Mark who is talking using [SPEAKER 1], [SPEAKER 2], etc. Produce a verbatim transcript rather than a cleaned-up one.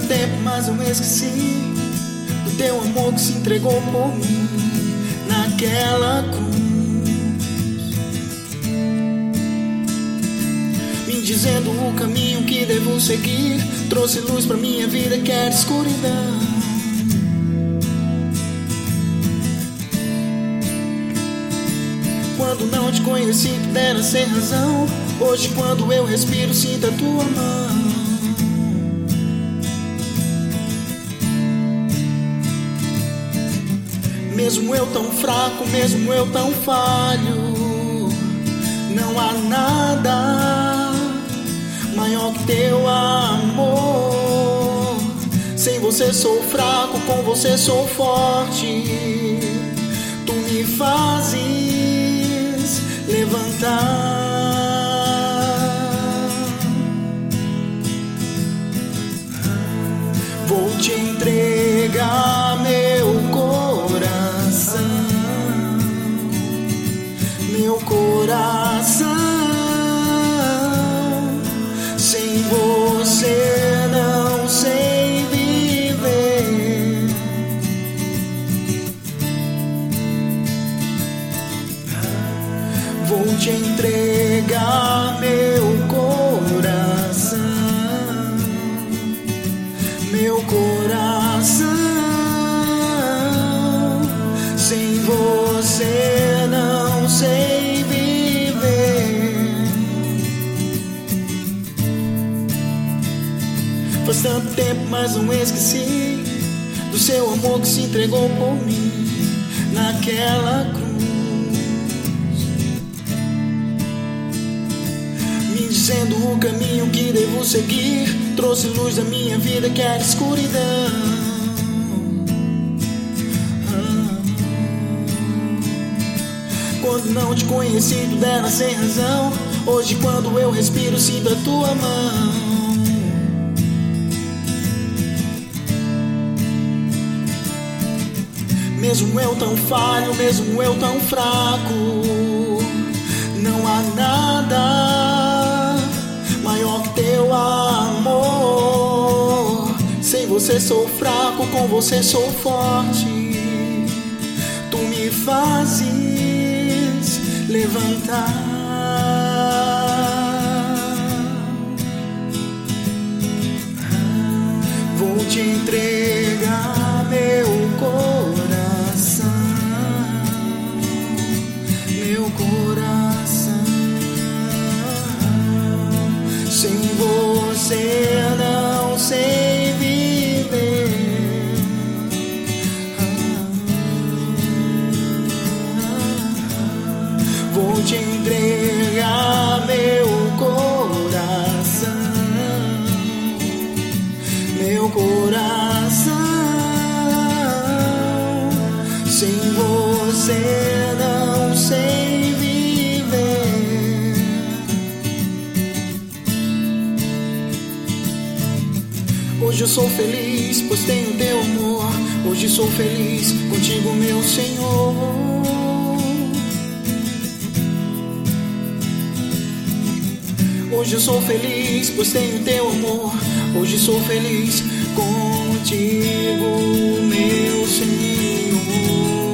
[SPEAKER 1] tempo, mas eu esqueci do teu amor que se entregou por mim naquela cruz, me dizendo o caminho que devo seguir. Trouxe luz pra minha vida que era escuridão. Quando não te conheci, pudera ser razão. Hoje quando eu respiro, sinto a tua mão. Mesmo eu tão fraco, mesmo eu tão falho, não há nada maior que teu amor. Sem você sou fraco, com você sou forte. Tu me fazes levantar. Vou te entregar meu coração, meu coração. Sem você não sei viver. Vou te entregar meu coração, meu coração. Sem você não sei viver. Faz tanto tempo, mas não esqueci do seu amor que se entregou por mim naquela cruz, me dizendo o caminho que devo seguir. Trouxe luz da minha vida que era escuridão. Quando não te conheci, tudo era sem razão. Hoje quando eu respiro, sinto a tua mão. Mesmo eu tão falho, mesmo eu tão fraco, não há nada maior que teu amor. Sem você sou fraco, com você sou forte. Tu me fazes levantar. Vou te entregar meu coração, meu coração. Sem você não sei viver. Vou te entregar meu coração, meu coração. Sem você não sei viver. Hoje eu sou feliz, pois tenho teu amor. Hoje sou feliz contigo, meu Senhor. Hoje eu sou feliz, pois tenho teu amor. Hoje sou feliz contigo, meu Senhor.